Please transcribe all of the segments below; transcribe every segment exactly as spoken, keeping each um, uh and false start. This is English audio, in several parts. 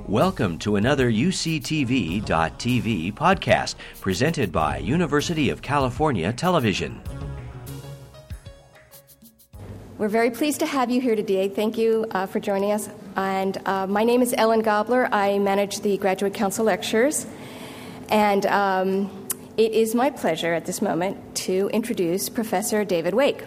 Welcome to another U C T V dot T V podcast presented by University of California Television. We're very pleased to have you here today. Thank you uh, for joining us. And uh, my name is Ellen Gobler. I manage the Graduate Council Lectures. And um, it is my pleasure at this moment to introduce Professor David Wake.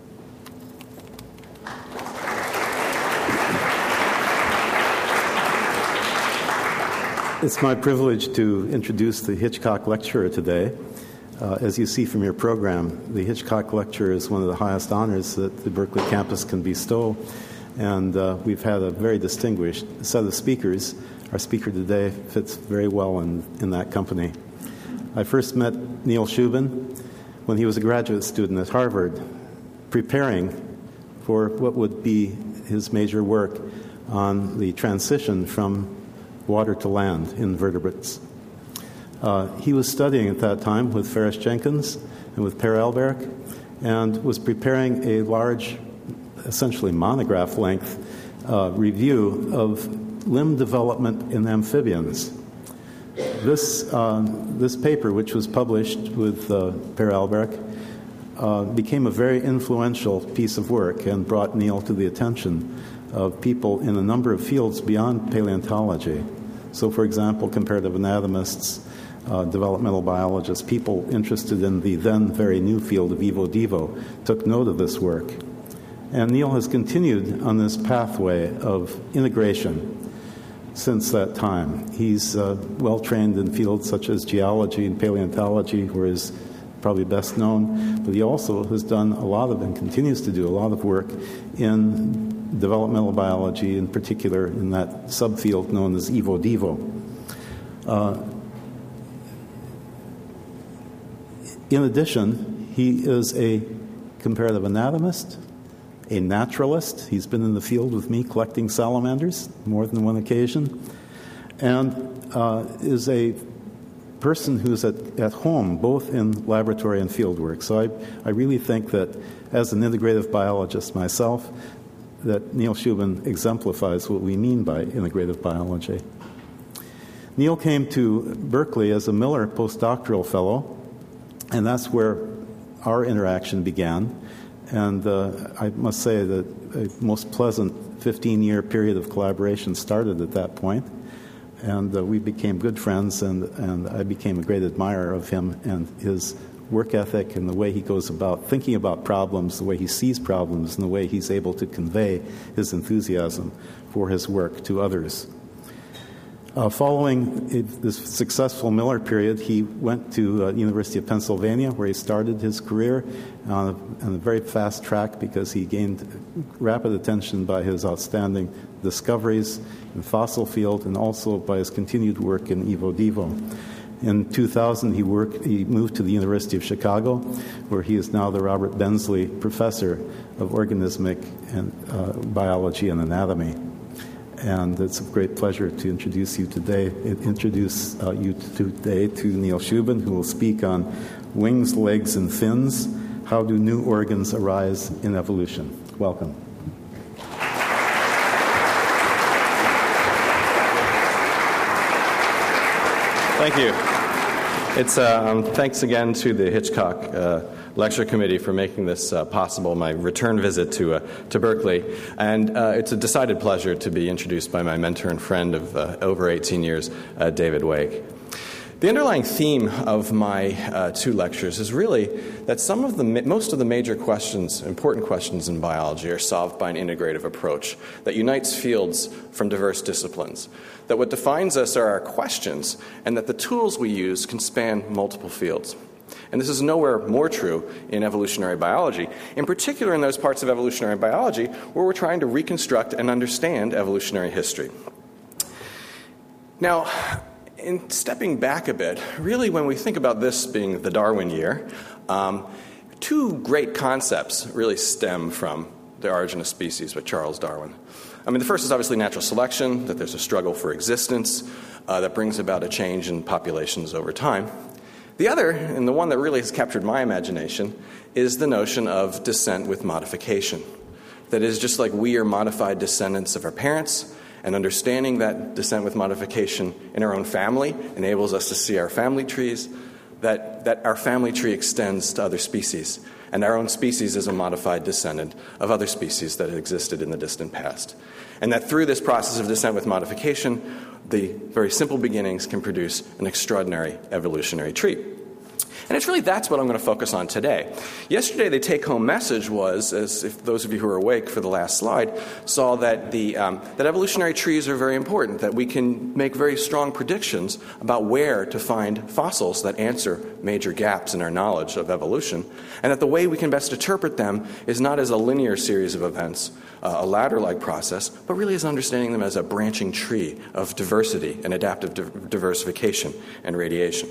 It's my privilege to introduce the Hitchcock Lecturer today. Uh, as you see from your program, the Hitchcock Lecturer is one of the highest honors that the Berkeley campus can bestow, and uh, we've had a very distinguished set of speakers. Our speaker today fits very well in, in that company. I first met Neil Shubin when he was a graduate student at Harvard, preparing for what would be his major work on the transition from water to land invertebrates. Uh, he was studying at that time with Ferris Jenkins and with Per Elberich, and was preparing a large, essentially monograph-length uh, review of limb development in amphibians. This uh, this paper, which was published with uh, Per Elberich, uh, became a very influential piece of work and brought Neil to the attention of people in a number of fields beyond paleontology. So, for example, comparative anatomists, uh, developmental biologists, people interested in the then very new field of evo devo took note of this work. And Neil has continued on this pathway of integration since that time. He's uh, well-trained in fields such as geology and paleontology, where he's probably best known, but he also has done a lot of, and continues to do a lot of work in developmental biology, in particular in that subfield known as evo devo. Uh, in addition, he is a comparative anatomist, a naturalist. He's been in the field with me collecting salamanders more than one occasion, and uh, is a person who's at, at home both in laboratory and field work. So I, I really think that as an integrative biologist myself, that Neil Shubin exemplifies what we mean by integrative biology. Neil came to Berkeley as a Miller postdoctoral fellow, and that's where our interaction began. And uh, I must say that a most pleasant fifteen-year period of collaboration started at that point. And uh, we became good friends, and, and I became a great admirer of him and his work ethic and the way he goes about thinking about problems, the way he sees problems, and the way he's able to convey his enthusiasm for his work to others. Uh, following it, this successful Miller period, he went to uh, University of Pennsylvania, where he started his career uh, on a very fast track because he gained rapid attention by his outstanding discoveries in the fossil field and also by his continued work in evo devo. In two thousand, he worked. He moved to the University of Chicago, where he is now the Robert Bensley Professor of Organismic and uh, Biology and Anatomy. And it's a great pleasure to introduce you today. Introduce uh, you today to Neil Shubin, who will speak on wings, legs, and fins. How do new organs arise in evolution? Welcome. Thank you. It's uh, um, thanks again to the Hitchcock uh, Lecture Committee for making this uh, possible, my return visit to uh, to Berkeley. And uh, it's a decided pleasure to be introduced by my mentor and friend of uh, over eighteen years, uh, David Wake. The underlying theme of my uh, two lectures is really that some of the most of the major questions, important questions in biology, are solved by an integrative approach that unites fields from diverse disciplines. That what defines us are our questions, and that the tools we use can span multiple fields. And this is nowhere more true in evolutionary biology, in particular in those parts of evolutionary biology where we're trying to reconstruct and understand evolutionary history. Now, in stepping back a bit, really when we think about this being the Darwin year, um, two great concepts really stem from The Origin of Species by Charles Darwin. I mean, the first is obviously natural selection, that there's a struggle for existence uh, that brings about a change in populations over time. The other, and the one that really has captured my imagination, is the notion of descent with modification. That is, just like we are modified descendants of our parents, And understanding that descent with modification in our own family enables us to see our family trees, that, that our family tree extends to other species, and our own species is a modified descendant of other species that had existed in the distant past. And that through this process of descent with modification, the very simple beginnings can produce an extraordinary evolutionary tree. And it's really that's what I'm going to focus on today. Yesterday, the take-home message was, as if those of you who were awake for the last slide saw, that the um, that evolutionary trees are very important, that we can make very strong predictions about where to find fossils that answer major gaps in our knowledge of evolution, and that the way we can best interpret them is not as a linear series of events, uh, a ladder-like process, but really as understanding them as a branching tree of diversity and adaptive di- diversification and radiation.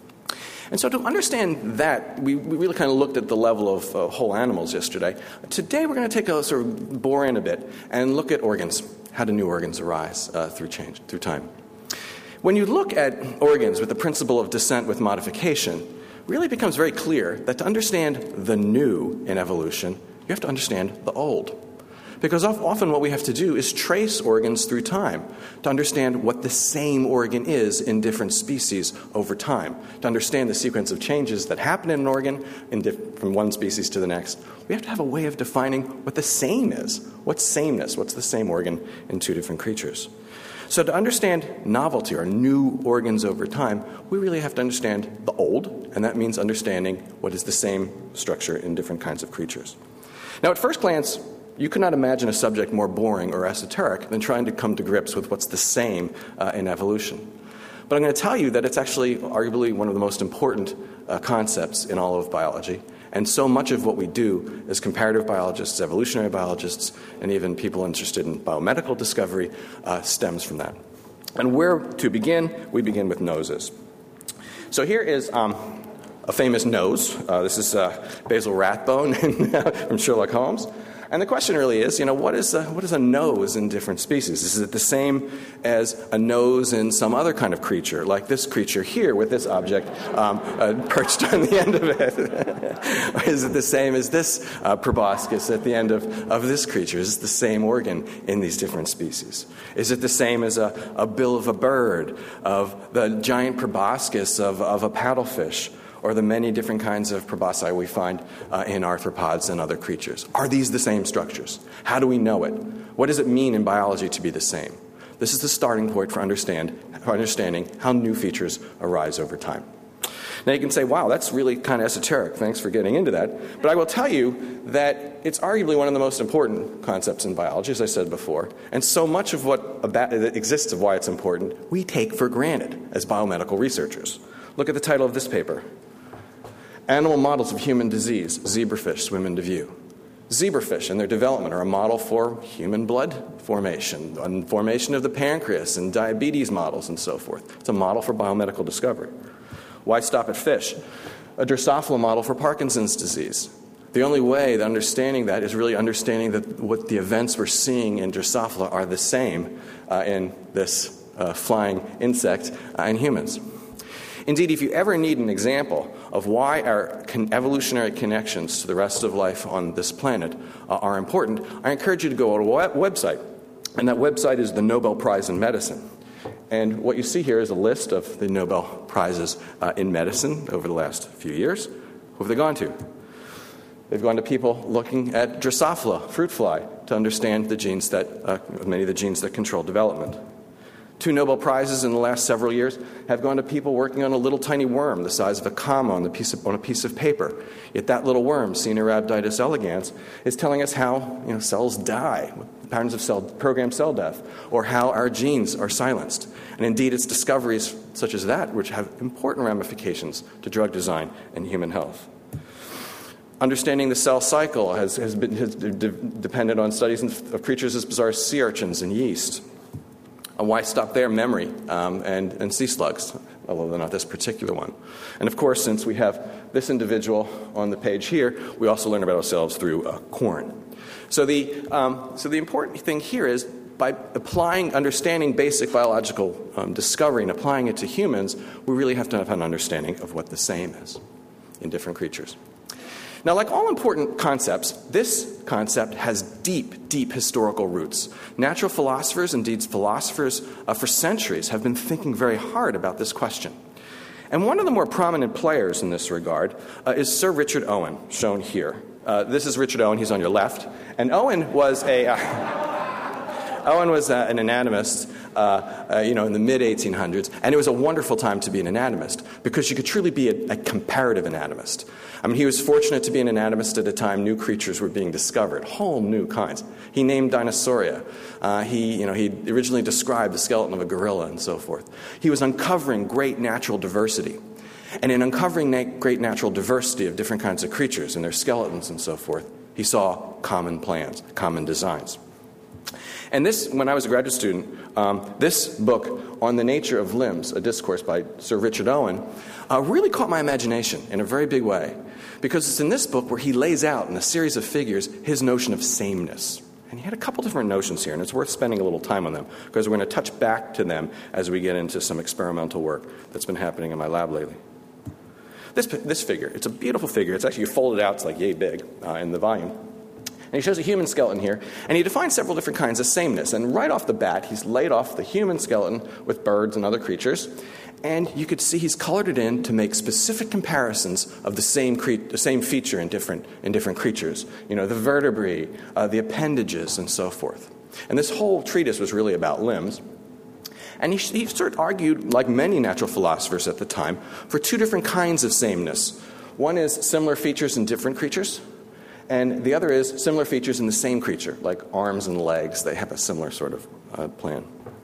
And so to understand that, we, we really kind of looked at the level of uh, whole animals yesterday. Today we're going to take a sort of bore in a bit and look at organs. How do new organs arise uh, through change, through time? When you look at organs with the principle of descent with modification, it really becomes very clear that to understand the new in evolution, you have to understand the old. Because often what we have to do is trace organs through time to understand what the same organ is in different species over time. To understand the sequence of changes that happen in an organ in diff- from one species to the next, we have to have a way of defining what the same is. What's sameness? What's the same organ in two different creatures? So to understand novelty or new organs over time, we really have to understand the old, and that means understanding what is the same structure in different kinds of creatures. Now, at first glance, you could not imagine a subject more boring or esoteric than trying to come to grips with what's the same uh, in evolution. But I'm going to tell you that it's actually arguably one of the most important uh, concepts in all of biology. And so much of what we do as comparative biologists, evolutionary biologists, and even people interested in biomedical discovery uh, stems from that. And where to begin? We begin with noses. So here is um, a famous nose. Uh, this is uh, Basil Rathbone from Sherlock Holmes. And the question really is, you know, what is a, what is a nose in different species? Is it the same as a nose in some other kind of creature, like this creature here with this object um, uh, perched on the end of it? Or is it the same as this uh, proboscis at the end of, of this creature? Is it the same organ in these different species? Is it the same as a, a bill of a bird, of the giant proboscis of, of a paddlefish, or the many different kinds of proboscis we find uh, in arthropods and other creatures? Are these the same structures? How do we know it? What does it mean in biology to be the same? This is the starting point for, understand, for understanding how new features arise over time. Now you can say, wow, that's really kind of esoteric. Thanks for getting into that. But I will tell you that it's arguably one of the most important concepts in biology, as I said before. And so much of what about, that exists of why it's important, we take for granted as biomedical researchers. Look at the title of this paper. Animal models of human disease, zebrafish swim into view. Zebrafish and their development are a model for human blood formation, and formation of the pancreas and diabetes models and so forth. It's a model for biomedical discovery. Why stop at fish? A Drosophila model for Parkinson's disease. The only way that understanding that is really understanding that what the events we're seeing in Drosophila are the same uh, in this uh, flying insect uh, in humans. Indeed, if you ever need an example of why our con- evolutionary connections to the rest of life on this planet uh, are important, I encourage you to go to a website. And that website is the Nobel Prize in Medicine. And what you see here is a list of the Nobel Prizes uh, in medicine over the last few years. Who have they gone to? They've gone to people looking at Drosophila, fruit fly, to understand the genes that, uh, many of the genes that control development. Two Nobel Prizes in the last several years have gone to people working on a little tiny worm the size of a comma on, the piece of, on a piece of paper. Yet that little worm, Caenorhabditis elegans, is telling us how you know, cells die, patterns of cell, programmed cell death, or how our genes are silenced. And indeed, it's discoveries such as that which have important ramifications to drug design and human health. Understanding the cell cycle has, has been has de- depended on studies of creatures as bizarre as sea urchins and yeast. And why stop there? Memory um, and, and sea slugs, although they're not this particular one. And of course, since we have this individual on the page here, we also learn about ourselves through uh, corn. So the, um, so the important thing here is by applying, understanding basic biological um, discovery and applying it to humans, we really have to have an understanding of what the same is in different creatures. Now, like all important concepts, this concept has deep, deep historical roots. Natural philosophers, indeed philosophers uh, for centuries, have been thinking very hard about this question. And one of the more prominent players in this regard uh, is Sir Richard Owen, shown here. Uh, this is Richard Owen, he's on your left. And Owen was a... Uh, Owen was uh, an anatomist, uh, uh, you know, in the mid eighteen hundreds, and it was a wonderful time to be an anatomist because you could truly be a, a comparative anatomist. I mean, he was fortunate to be an anatomist at a time new creatures were being discovered, whole new kinds. He named Dinosauria. Uh, he, you know, he originally described the skeleton of a gorilla and so forth. He was uncovering great natural diversity. And in uncovering na- great natural diversity of different kinds of creatures and their skeletons and so forth, he saw common plans, common designs. And this, when I was a graduate student, um, this book on the nature of limbs, a discourse by Sir Richard Owen, uh, really caught my imagination in a very big way. Because it's in this book where he lays out in a series of figures his notion of sameness. And he had a couple different notions here, and it's worth spending a little time on them, because we're going to touch back to them as we get into some experimental work that's been happening in my lab lately. This, this figure, it's a beautiful figure. It's actually, you fold it out, it's like yay big uh, in the volume. And he shows a human skeleton here, and he defines several different kinds of sameness. And right off the bat, he's laid off the human skeleton with birds and other creatures, and you could see he's colored it in to make specific comparisons of the same cre- the same feature in different in different creatures. You know, the vertebrae, uh, the appendages, and so forth. And this whole treatise was really about limbs. And he, he sort of argued, like many natural philosophers at the time, for two different kinds of sameness. One is similar features in different creatures, and the other is similar features in the same creature, like arms and legs. They have a similar sort of uh, plan.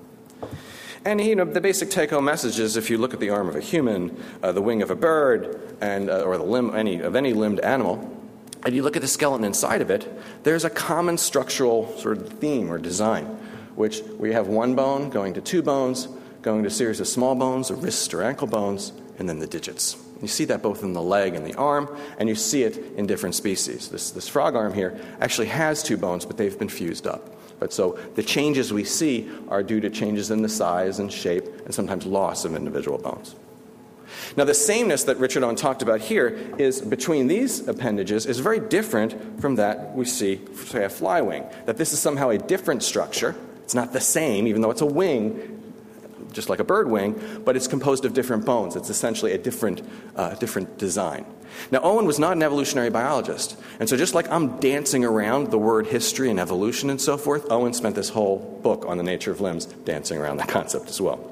And, you know, the basic take-home message is if you look at the arm of a human, uh, the wing of a bird, and uh, or the limb any, of any limbed animal, and you look at the skeleton inside of it, there's a common structural sort of theme or design, which we have one bone going to two bones, going to a series of small bones, the wrist or ankle bones, and then the digits. You see that both in the leg and the arm, and you see it in different species. This, this frog arm here actually has two bones, but they've been fused up. But so the changes we see are due to changes in the size and shape and sometimes loss of individual bones. Now, the sameness that Richard Owen talked about here is between these appendages is very different from that we see for, say, a fly wing. That this is somehow a different structure. It's not the same, even though it's a wing, just like a bird wing, but it's composed of different bones. It's essentially a different, uh, different design. Now, Owen was not an evolutionary biologist, and so just like I'm dancing around the word history and evolution and so forth, Owen spent this whole book on the nature of limbs dancing around that concept as well.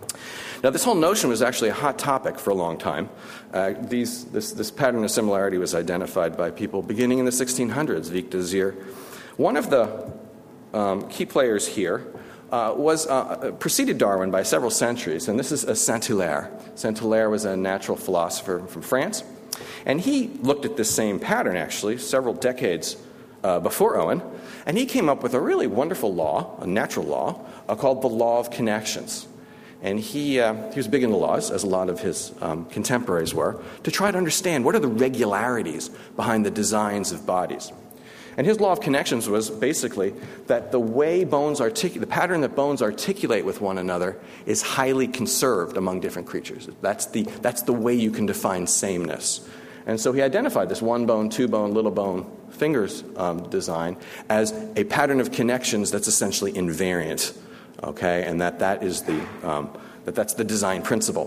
Now, this whole notion was actually a hot topic for a long time. Uh, these, this, this pattern of similarity was identified by people beginning in the sixteen hundreds, Vicq Desir. One of the um, key players here Uh, was uh, preceded Darwin by several centuries, and this is uh, Saint-Hilaire. Saint-Hilaire was a natural philosopher from France, and he looked at this same pattern, actually, several decades uh, before Owen, and he came up with a really wonderful law, a natural law, uh, called the law of connections. And he, uh, he was big into laws, as a lot of his um, contemporaries were, to try to understand what are the regularities behind the designs of bodies. And his law of connections was basically that the way bones articulate, the pattern that bones articulate with one another is highly conserved among different creatures. That's the, that's the way you can define sameness. And so he identified this one bone, two bone, little bone fingers um, design as a pattern of connections that's essentially invariant, okay, and that that is the um, that that's the design principle.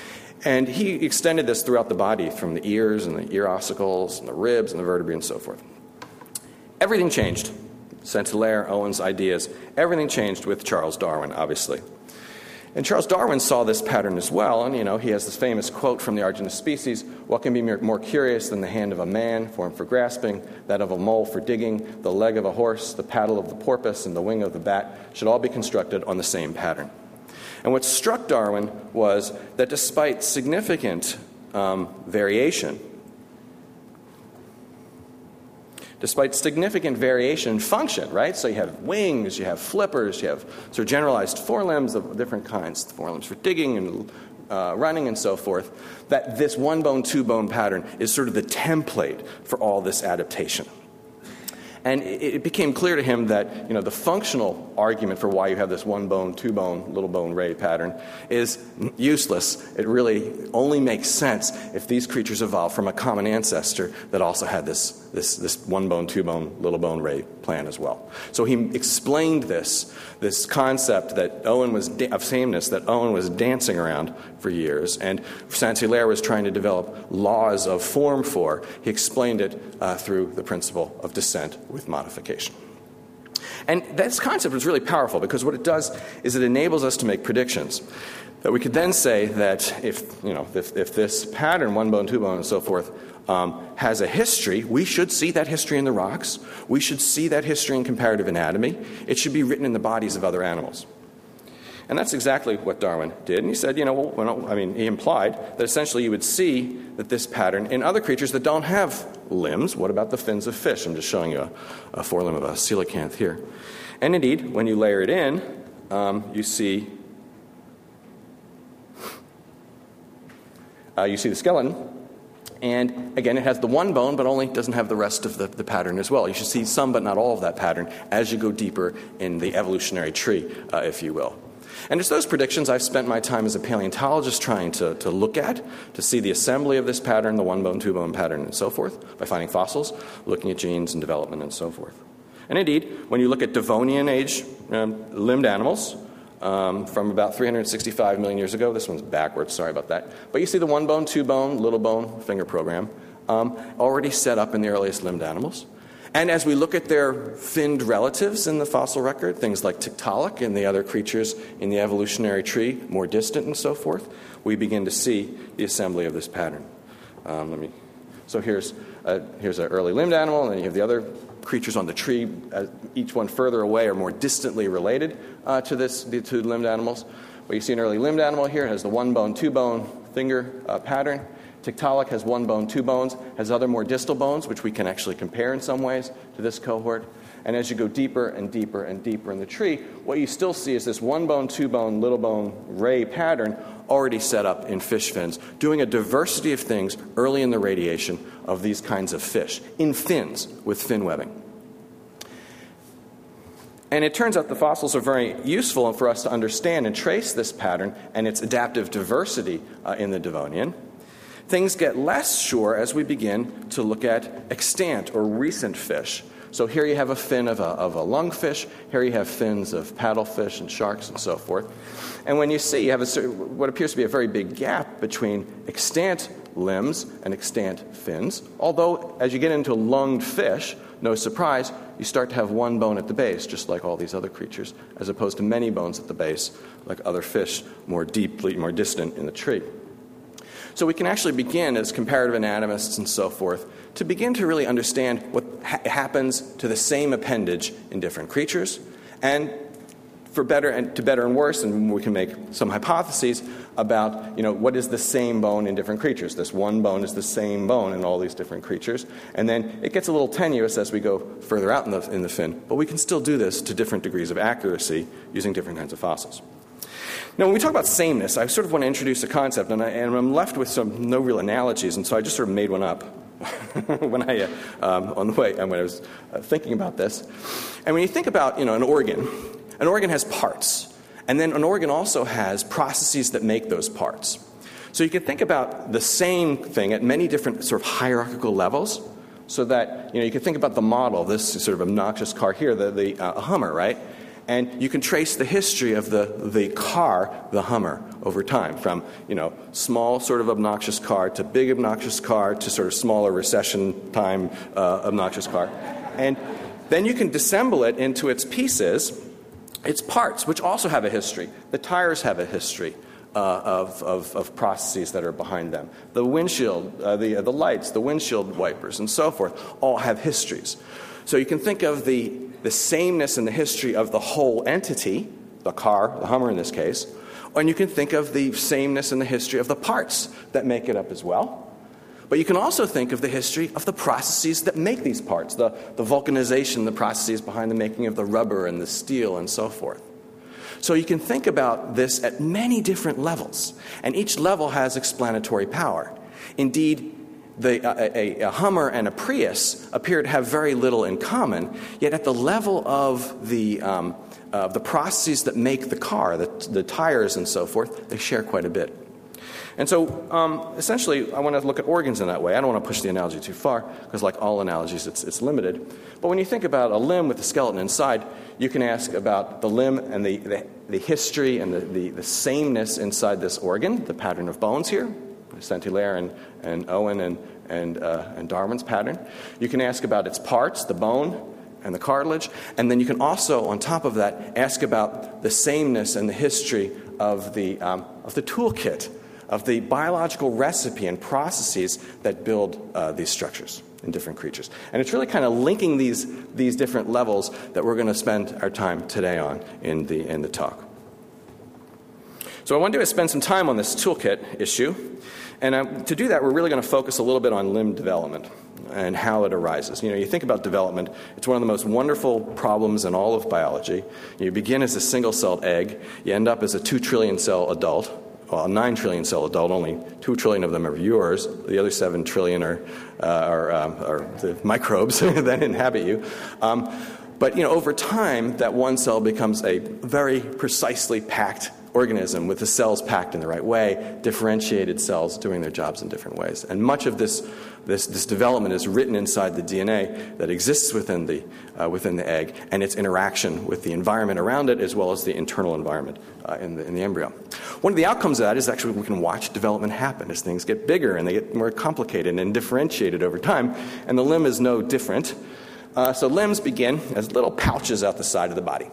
And he extended this throughout the body, from the ears and the ear ossicles and the ribs and the vertebrae and so forth. Everything changed. Saint-Hilaire, Owen's ideas, everything changed with Charles Darwin, obviously. And Charles Darwin saw this pattern as well, and, you know, he has this famous quote from The Origin of Species: "What can be more curious than the hand of a man, formed for grasping, that of a mole for digging, the leg of a horse, the paddle of the porpoise, and the wing of the bat should all be constructed on the same pattern." And what struck Darwin was that despite significant um, variation, Despite significant variation in function, right? So you have wings, you have flippers, you have sort of generalized forelimbs of different kinds, forelimbs for digging and uh, running and so forth, that this one bone, two bone pattern is sort of the template for all this adaptation. And it, it became clear to him that, you know, the functional argument for why you have this one bone, two bone, little bone ray pattern is useless. It really only makes sense if these creatures evolved from a common ancestor that also had this, this, this one bone, two bone, little bone ray plan as well. So he explained this, this concept that Owen was da- of sameness that Owen was dancing around for years, and Saint-Hilaire was trying to develop laws of form for. He explained it uh, through the principle of descent with modification. And this concept is really powerful because what it does is it enables us to make predictions. That we could then say that if, you know, if, if this pattern, one bone, two bone, and so forth, um, has a history, we should see that history in the rocks. We should see that history in comparative anatomy. It should be written in the bodies of other animals. And that's exactly what Darwin did. And he said, you know, well, well, I mean, he implied that essentially you would see that this pattern in other creatures that don't have limbs. What about the fins of fish? I'm just showing you a, a forelimb of a coelacanth here. And indeed, when you layer it in, um, you see uh, you see the skeleton. And again, it has the one bone, but only doesn't have the rest of the, the pattern as well. You should see some, but not all of that pattern as you go deeper in the evolutionary tree, uh, if you will. And it's those predictions I've spent my time as a paleontologist trying to, to look at, to see the assembly of this pattern, the one-bone, two-bone pattern, and so forth, by finding fossils, looking at genes and development, and so forth. And indeed, when you look at Devonian age um, limbed animals, Um, from about three hundred sixty-five million years ago. This one's backwards, sorry about that. But you see the one bone, two bone, little bone finger program um, already set up in the earliest limbed animals. And as we look at their finned relatives in the fossil record, things like Tiktaalik and the other creatures in the evolutionary tree, more distant and so forth, we begin to see the assembly of this pattern. Um, let me. So here's a, here's an early limbed animal, and then you have the other creatures on the tree, uh, each one further away or more distantly related uh, to this, the two limbed animals. But you see an early limbed animal here. It has the one bone, two bone finger uh, pattern. Tiktaalik has one bone, two bones, has other more distal bones, which we can actually compare in some ways to this cohort. And as you go deeper and deeper and deeper in the tree, what you still see is this one bone, two bone, little bone ray pattern already set up in fish fins, doing a diversity of things early in the radiation of these kinds of fish, in fins with fin webbing. And it turns out the fossils are very useful for us to understand and trace this pattern and its adaptive diversity uh, in the Devonian. Things get less sure as we begin to look at extant or recent fish. So here you have a fin of a, of a lungfish. Here you have fins of paddlefish and sharks and so forth. And when you see, you have a, what appears to be a very big gap between extant limbs and extant fins. Although, as you get into lunged fish, no surprise, you start to have one bone at the base, just like all these other creatures, as opposed to many bones at the base, like other fish, more deeply, more distant in the tree. So we can actually begin, as comparative anatomists and so forth, to begin to really understand what ha- happens to the same appendage in different creatures, and for better and to better and worse, and we can make some hypotheses about, you know, what is the same bone in different creatures. This one bone is the same bone in all these different creatures, and then it gets a little tenuous as we go further out in the in the fin. But we can still do this to different degrees of accuracy using different kinds of fossils. Now, when we talk about sameness, I sort of want to introduce a concept, and, I, and I'm left with some no real analogies, and so I just sort of made one up when I uh, um, on the way when I was uh, thinking about this. And when you think about, you know, an organ, an organ has parts, and then an organ also has processes that make those parts. So you can think about the same thing at many different sort of hierarchical levels, so that, you know, you can think about the model, this sort of obnoxious car here, the, the uh, Hummer, right? And you can trace the history of the, the car, the Hummer, over time, from, you know, small sort of obnoxious car to big obnoxious car to sort of smaller recession time uh, obnoxious car. And then you can disassemble it into its pieces, its parts, which also have a history. The tires have a history uh, of, of, of processes that are behind them. The windshield, uh, the, uh, the lights, the windshield wipers, and so forth, all have histories. So you can think of the, the sameness in the history of the whole entity, the car, the Hummer in this case, and you can think of the sameness in the history of the parts that make it up as well. But you can also think of the history of the processes that make these parts, the, the vulcanization, the processes behind the making of the rubber and the steel and so forth. So you can think about this at many different levels, and each level has explanatory power. Indeed, the, a, a Hummer and a Prius appear to have very little in common, yet at the level of the, um, uh, the processes that make the car, the, the tires and so forth, they share quite a bit. And so, um, essentially, I want to look at organs in that way. I don't want to push the analogy too far, because like all analogies, it's, it's limited. But when you think about a limb with a skeleton inside, you can ask about the limb and the, the, the history and the, the, the sameness inside this organ, the pattern of bones here, Saint-Hilaire and, and Owen and, and, uh, and Darwin's pattern. You can ask about its parts, the bone and the cartilage. And then you can also, on top of that, ask about the sameness and the history of the, um, of the toolkit, of the biological recipe and processes that build uh, these structures in different creatures. And it's really kind of linking these, these different levels that we're going to spend our time today on in the, in the talk. So what I want to do is spend some time on this toolkit issue. And um, to do that, we're really going to focus a little bit on limb development and how it arises. You know, you think about development, it's one of the most wonderful problems in all of biology. You begin as a single-celled egg, you end up as a two trillion cell adult. Well, a nine trillion cell adult, only two trillion of them are yours. The other seven trillion are, uh, are, um, are the microbes that inhabit you. Um, but, you know, over time, that one cell becomes a very precisely packed organism with the cells packed in the right way, differentiated cells doing their jobs in different ways. And much of this this, this development is written inside the D N A that exists within the, uh, within the egg, and its interaction with the environment around it as well as the internal environment uh, in, the, in the embryo. One of the outcomes of that is actually we can watch development happen as things get bigger and they get more complicated and differentiated over time, and the limb is no different. Uh, so limbs begin as little pouches out the side of the body.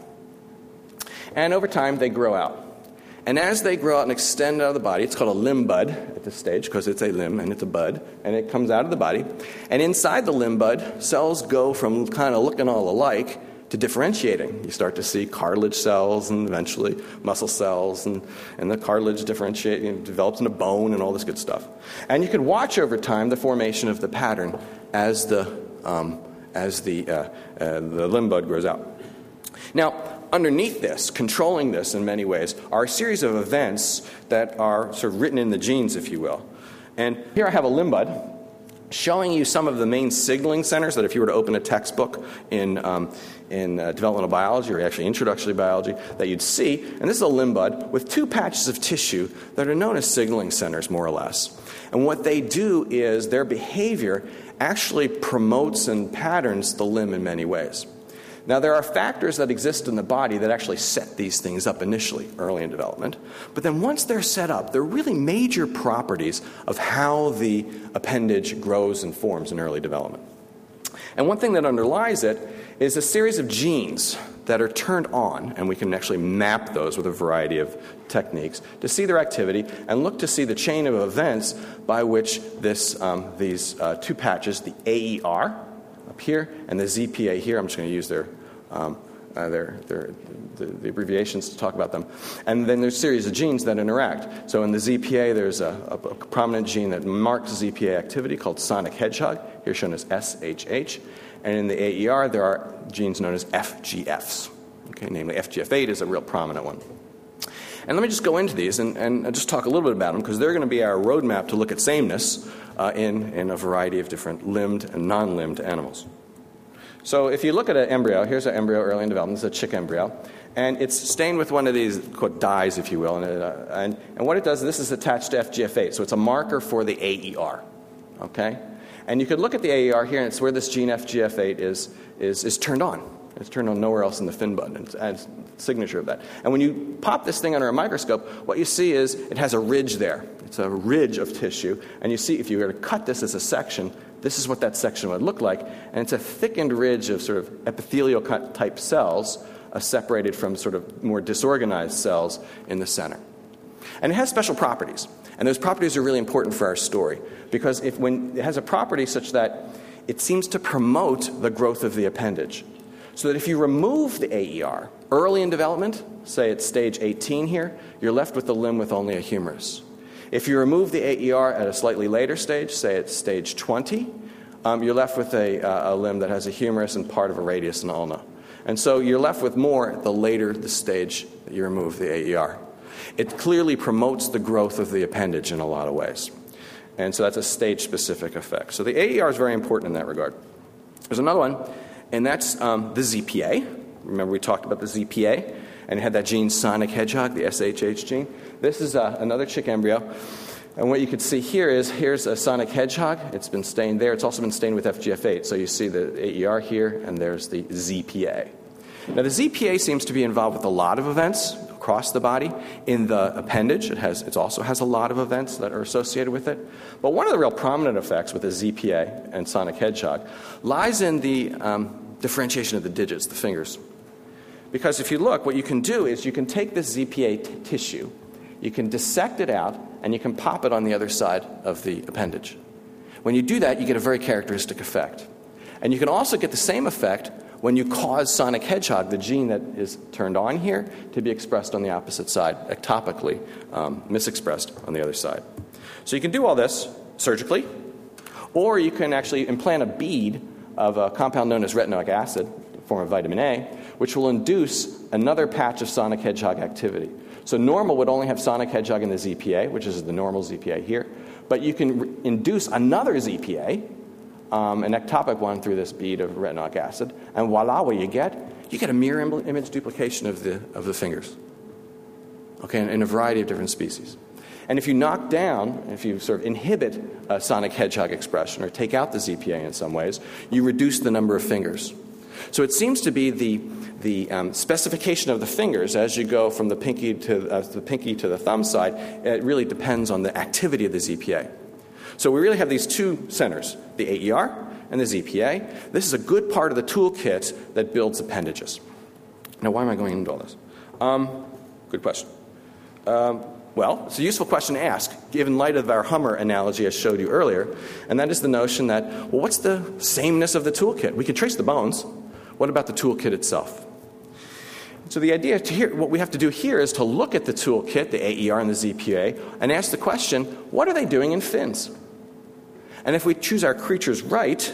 And over time, they grow out. And as they grow out and extend out of the body, it's called a limb bud at this stage because it's a limb and it's a bud, and it comes out of the body. And inside the limb bud, cells go from kind of looking all alike to differentiating. You start to see cartilage cells and eventually muscle cells, and, and the cartilage differentiate, you know, develops into bone and all this good stuff. And you can watch over time the formation of the pattern as the, um, as the, uh, uh, the limb bud grows out. Now, underneath this, controlling this in many ways, are a series of events that are sort of written in the genes, if you will. And here I have a limb bud showing you some of the main signaling centers that if you were to open a textbook in, um, in uh, developmental biology or actually introductory biology, that you'd see. And this is a limb bud with two patches of tissue that are known as signaling centers, more or less. And what they do is their behavior actually promotes and patterns the limb in many ways. Now, there are factors that exist in the body that actually set these things up initially, early in development. But then once they're set up, they're really major properties of how the appendage grows and forms in early development. And one thing that underlies it is a series of genes that are turned on, and we can actually map those with a variety of techniques to see their activity and look to see the chain of events by which this, um, these uh, two patches, the A E R, up here, and the Z P A here. I'm just going to use their, um, uh, their, their the, the abbreviations to talk about them. And then there's a series of genes that interact. So in the Z P A, there's a, a, a prominent gene that marks Z P A activity called sonic hedgehog, here shown as S H H. And in the A E R, there are genes known as F G Fs. Okay, namely F G F eight is a real prominent one. And let me just go into these and, and just talk a little bit about them, because they're going to be our roadmap to look at sameness uh, in, in a variety of different limbed and non-limbed animals. So if you look at an embryo, here's an embryo early in development. This is a chick embryo. And it's stained with one of these, quote, dyes, if you will. And, it, uh, and, and what it does, this is attached to F G F eight. So it's a marker for the A E R. Okay? And you could look at the A E R here, and it's where this gene F G F eight is, is, is turned on. It's turned on nowhere else in the fin bud, and it's a signature of that. And when you pop this thing under a microscope, what you see is it has a ridge there. It's a ridge of tissue. And you see, if you were to cut this as a section, this is what that section would look like. And it's a thickened ridge of sort of epithelial-type cells uh, separated from sort of more disorganized cells in the center. And it has special properties. And those properties are really important for our story, because if when it has a property such that it seems to promote the growth of the appendage. So that if you remove the A E R early in development, say at stage eighteen here, you're left with the limb with only a humerus. If you remove the A E R at a slightly later stage, say at stage twenty, um, you're left with a, uh, a limb that has a humerus and part of a radius and ulna. And so you're left with more the later the stage that you remove the A E R. It clearly promotes the growth of the appendage in a lot of ways. And so that's a stage-specific effect. So the A E R is very important in that regard. There's another one, and that's um, the Z P A. Remember we talked about the Z P A, and it had that gene sonic hedgehog, the S H H gene. This is uh, another chick embryo. And what you can see here is, here's a sonic hedgehog. It's been stained there. It's also been stained with F G F eight. So you see the A E R here, and there's the Z P A. Now, the Z P A seems to be involved with a lot of events across the body. In the appendage, it has it also has a lot of events that are associated with it. But one of the real prominent effects with the Z P A and sonic hedgehog lies in the um, differentiation of the digits, the fingers. Because if you look, what you can do is you can take this Z P A t- tissue, you can dissect it out, and you can pop it on the other side of the appendage. When you do that, you get a very characteristic effect. And you can also get the same effect when you cause sonic hedgehog, the gene that is turned on here, to be expressed on the opposite side, ectopically um, misexpressed on the other side. So you can do all this surgically, or you can actually implant a bead of a compound known as retinoic acid, a form of vitamin A, which will induce another patch of sonic hedgehog activity. So normal would only have sonic hedgehog in the Z P A, which is the normal Z P A here, but you can re- induce another Z P A, um, an ectopic one, through this bead of retinoic acid, and voila, what you get? You get a mirror Im- image duplication of the of the fingers, okay, in, in a variety of different species. And if you knock down, if you sort of inhibit uh, sonic hedgehog expression or take out the Z P A in some ways, you reduce the number of fingers. So it seems to be the the um, specification of the fingers as you go from the pinky to uh, the pinky to the thumb side. It really depends on the activity of the Z P A. So we really have these two centers, the A E R and the Z P A. This is a good part of the toolkit that builds appendages. Now, why am I going into all this? Um, good question. Um, well, it's a useful question to ask, given light of our Hummer analogy I showed you earlier, and that is the notion that, well, what's the sameness of the toolkit? We can trace the bones. What about the toolkit itself? So the idea to here, what we have to do here is to look at the toolkit, the A E R and the Z P A, and ask the question, what are they doing in fins? And if we choose our creatures right,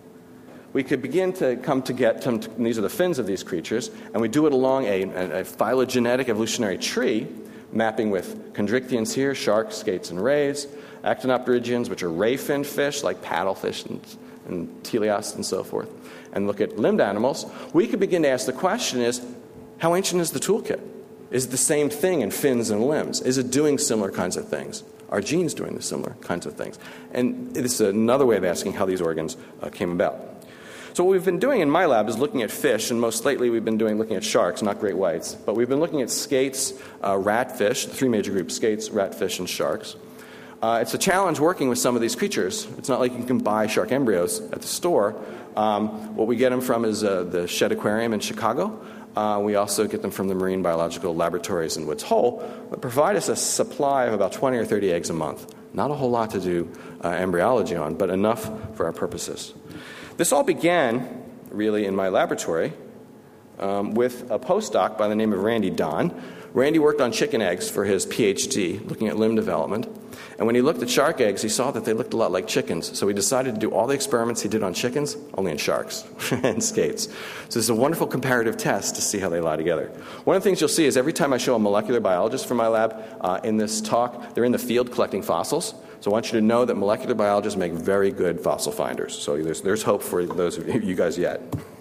we could begin to come to get, to, these are the fins of these creatures, and we do it along a, a, a phylogenetic evolutionary tree, mapping with chondrichthyans here, sharks, skates, and rays, actinopterygians, which are ray-finned fish like paddlefish and, and teleosts and so forth, and look at limbed animals, we could begin to ask the question is, how ancient is the toolkit? Is it the same thing in fins and limbs? Is it doing similar kinds of things? Are genes doing the similar kinds of things? And this is another way of asking how these organs uh, came about. So what we've been doing in my lab is looking at fish, and most lately we've been doing looking at sharks, not great whites. But we've been looking at skates, uh, ratfish, the three major groups, skates, ratfish, and sharks. Uh, it's a challenge working with some of these creatures. It's not like you can buy shark embryos at the store. Um, what we get them from is uh, the Shedd Aquarium in Chicago. Uh, we also get them from the Marine Biological Laboratories in Woods Hole, that provide us a supply of about twenty or thirty eggs a month. Not a whole lot to do uh, embryology on, but enough for our purposes. This all began, really, in my laboratory um, with a postdoc by the name of Randy Don. Randy worked on chicken eggs for his P H D, looking at limb development. And when he looked at shark eggs, he saw that they looked a lot like chickens. So he decided to do all the experiments he did on chickens, only in sharks and skates. So this is a wonderful comparative test to see how they lie together. One of the things you'll see is every time I show a molecular biologist from my lab uh, in this talk, they're in the field collecting fossils. So I want you to know that molecular biologists make very good fossil finders. So there's, there's hope for those of you guys yet.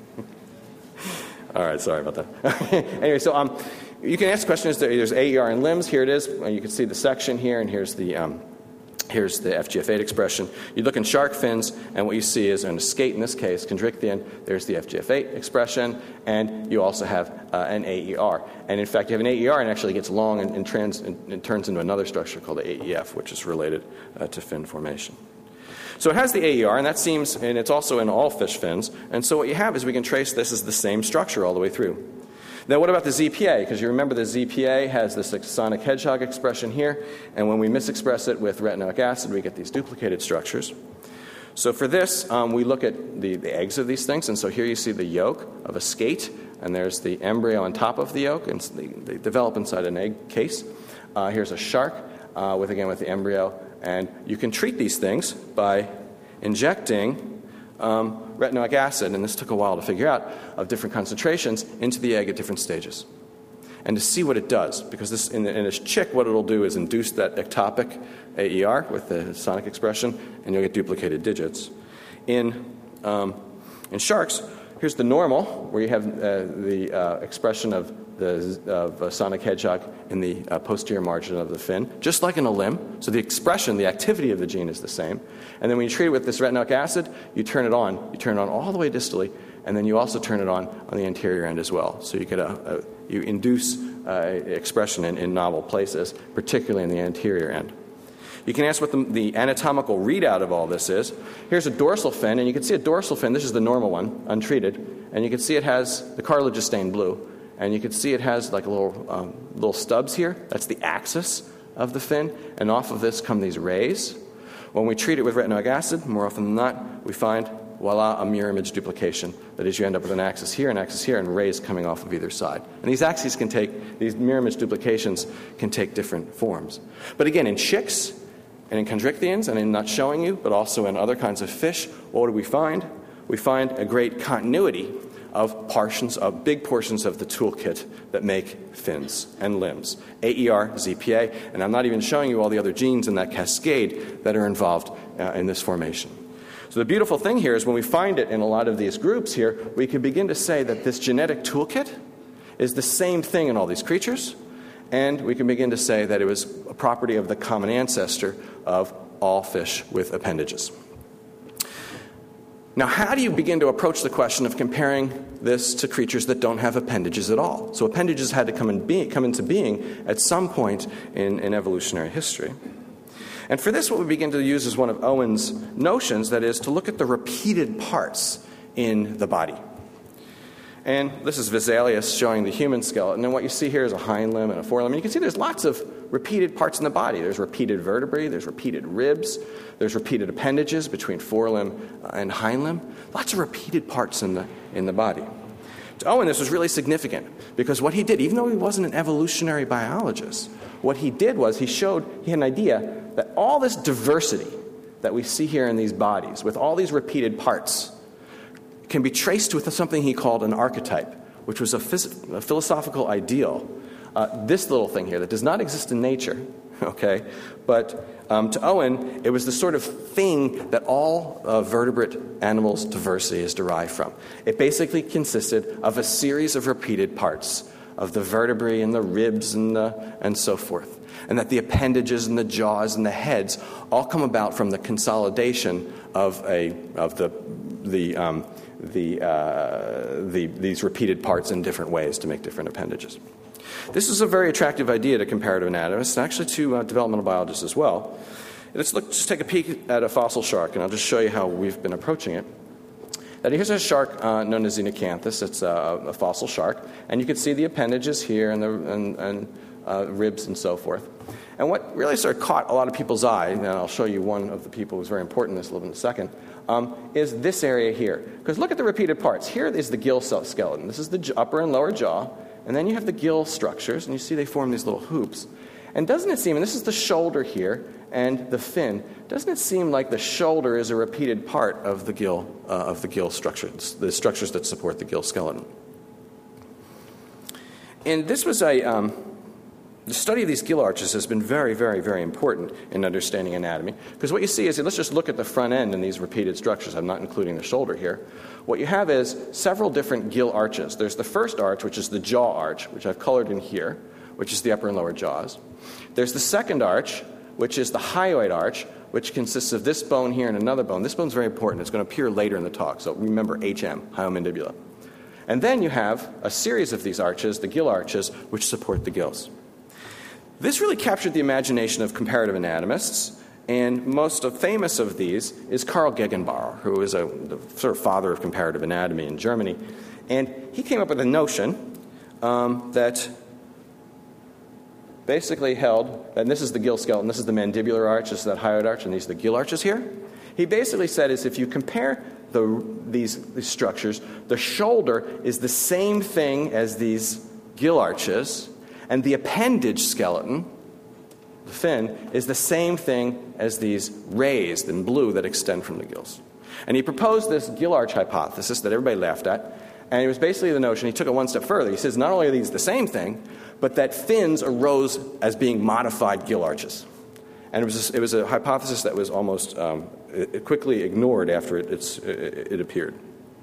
All right, sorry about that. Anyway, so um, you can ask questions. There's A E R in limbs. Here it is. You can see the section here, and here's the um, here's the F G F eight expression. You look in shark fins, and what you see is in a skate, in this case, chondrichthyan, there's the F G F eight expression, and you also have uh, an A E R. And in fact, you have an A E R, and it actually gets long and, and, trans, and, and turns into another structure called the A E F, which is related uh, to fin formation. So it has the A E R, and that seems, and it's also in all fish fins. And so what you have is we can trace this as the same structure all the way through. Now, what about the Z P A? Because you remember the Z P A has this sonic hedgehog expression here, and when we misexpress it with retinoic acid, we get these duplicated structures. So for this, um, we look at the, the eggs of these things, and so here you see the yolk of a skate, and there's the embryo on top of the yolk, and they, they develop inside an egg case. Uh, here's a shark, uh, with again with the embryo, and you can treat these things by injecting Um, retinoic acid, and this took a while to figure out, of different concentrations into the egg at different stages. and to see what it does. Because this, in, in a chick, what it'll do is induce that ectopic A E R with the sonic expression, and you'll get duplicated digits. In, um, in sharks, here's the normal, where you have uh, the uh, expression of the of a sonic hedgehog in the uh, posterior margin of the fin, just like in a limb. So the expression, the activity of the gene is the same. And then when you treat it with this retinoic acid, you turn it on. You turn it on all the way distally, and then you also turn it on on the anterior end as well. So you get a, a you induce uh, expression in, in novel places, particularly in the anterior end. You can ask what the, the anatomical readout of all this is. Here's a dorsal fin, and you can see a dorsal fin. This is the normal one, untreated. And you can see it has, the cartilage is stained blue. And you can see it has like a little, um, little stubs here. That's the axis of the fin. And off of this come these rays. When we treat it with retinoic acid, more often than not, we find, voila, a mirror image duplication. That is, you end up with an axis here, an axis here, and rays coming off of either side. And these axes can take, these mirror image duplications can take different forms. But again, in chicks, and in chondrichthyans, and in not showing you, but also in other kinds of fish, what do we find? We find a great continuity of portions, of big portions of the toolkit that make fins and limbs. A E R, Z P A, and I'm not even showing you all the other genes in that cascade that are involved uh, in this formation. So the beautiful thing here is when we find it in a lot of these groups here, we can begin to say that this genetic toolkit is the same thing in all these creatures, and we can begin to say that it was a property of the common ancestor of all fish with appendages. Now, how do you begin to approach the question of comparing this to creatures that don't have appendages at all? So appendages had to come, in be- come into being at some point in, in evolutionary history. And for this, what we begin to use is one of Owen's notions, that is, to look at the repeated parts in the body. And this is Vesalius showing the human skeleton. And what you see here is a hind limb and a forelimb. And you can see there's lots of repeated parts in the body. There's repeated vertebrae, there's repeated ribs, there's repeated appendages between forelimb and hind limb. Lots of repeated parts in the, in the body. To Owen, this was really significant because what he did, even though he wasn't an evolutionary biologist, what he did was he showed, he had an idea that all this diversity that we see here in these bodies, with all these repeated parts, can be traced with something he called an archetype, which was a, phys- a philosophical ideal. Uh, this little thing here that does not exist in nature, okay? But um, to Owen, it was the sort of thing that all uh, vertebrate animals' diversity is derived from. It basically consisted of a series of repeated parts of the vertebrae and the ribs and, the, and so forth. And that the appendages and the jaws and the heads all come about from the consolidation of a of the the um, the, uh, the these repeated parts in different ways to make different appendages. This is a very attractive idea to comparative anatomists, and actually to uh, developmental biologists as well. Let's look, just take a peek at a fossil shark, and I'll just show you how we've been approaching it. Now, here's a shark uh, known as Xenocanthus. It's a, a fossil shark, and you can see the appendages here and the and, and uh, ribs and so forth. And what really sort of caught a lot of people's eye, and I'll show you one of the people who's very important in this a little bit in a second, um, is this area here. Because look at the repeated parts. Here is the gill skeleton. This is the upper and lower jaw. And then you have the gill structures, and you see they form these little hoops. And doesn't it seem, and this is the shoulder here and the fin, doesn't it seem like the shoulder is a repeated part of the gill, uh, of the gill structures, the structures that support the gill skeleton? And this was a... Um, The study of these gill arches has been very, very, very important in understanding anatomy. Because what you see is, let's just look at the front end and these repeated structures. I'm not including the shoulder here. What you have is several different gill arches. There's the first arch, which is the jaw arch, which I've colored in here, which is the upper and lower jaws. There's the second arch, which is the hyoid arch, which consists of this bone here and another bone. This bone's very important. It's going to appear later in the talk. So remember H M, hyomandibula. And then you have a series of these arches, the gill arches, which support the gills. This really captured the imagination of comparative anatomists, and most of, famous of these is Karl Gegenbaur, who is a the sort of father of comparative anatomy in Germany. And he came up with a notion um, that basically held, and this is the gill skeleton, this is the mandibular arch, this is that hyoid arch, and these are the gill arches here. He basically said is if you compare the, these, these structures, the shoulder is the same thing as these gill arches, and the appendage skeleton, the fin, is the same thing as these rays in blue that extend from the gills. And he proposed this gill arch hypothesis that everybody laughed at, and it was basically the notion, he took it one step further. He says not only are these the same thing, but that fins arose as being modified gill arches. And it was a, it was a hypothesis that was almost um, it quickly ignored after it, it's, it, it appeared.